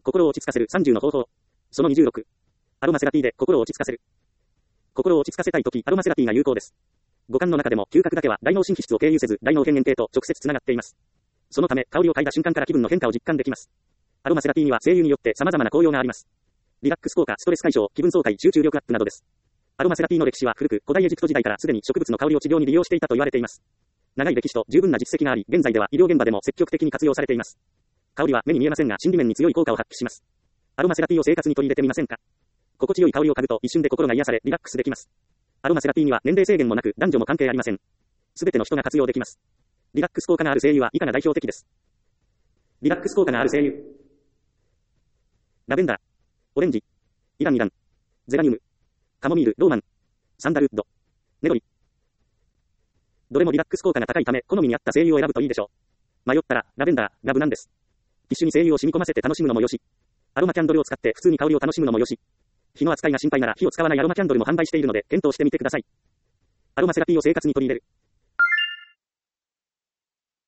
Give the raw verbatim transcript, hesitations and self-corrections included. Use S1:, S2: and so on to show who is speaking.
S1: 心を落ち着かせるさんじゅうの方法。そのにじゅうろく。アロマセラピーで心を落ち着かせる。心を落ち着かせたいとき、アロマセラピーが有効です。五感の中でも嗅覚だけは大脳神経質を経由せず大脳辺縁系と直接つながっています。そのため香りを嗅いだ瞬間から気分の変化を実感できます。アロマセラピーには精油によって様々な効用があります。リラックス効果、ストレス解消、気分爽快、集中力アップなどです。アロマセラピーの歴史は古く、古代エジプト時代からすでに植物の香りを治療に利用していたと言われています。長い歴史と十分な実績があり、現在では医療現場でも積極的に活用されています。香りは目に見えませんが心理面に強い効果を発揮します。アロマセラピーを生活に取り入れてみませんか？心地よい香りを嗅ぐと一瞬で心が癒されリラックスできます。アロマセラピーには年齢制限もなく男女も関係ありません。すべての人が活用できます。リラックス効果がある精油は以下が代表的です。リラックス効果がある精油。ラベンダー、オレンジ、イランイラン、ゼラニウム、カモミール、ローマン、サンダルウッド、ネロリ。どれもリラックス効果が高いため好みに合った精油を選ぶといいでしょう。迷ったらラベンダーが無難です。一緒に精油を染み込ませて楽しむのもよし。アロマキャンドルを使って普通に香りを楽しむのもよし。火の扱いが心配なら火を使わないアロマキャンドルも販売しているので検討してみてください。アロマセラピーを生活に取り入れる。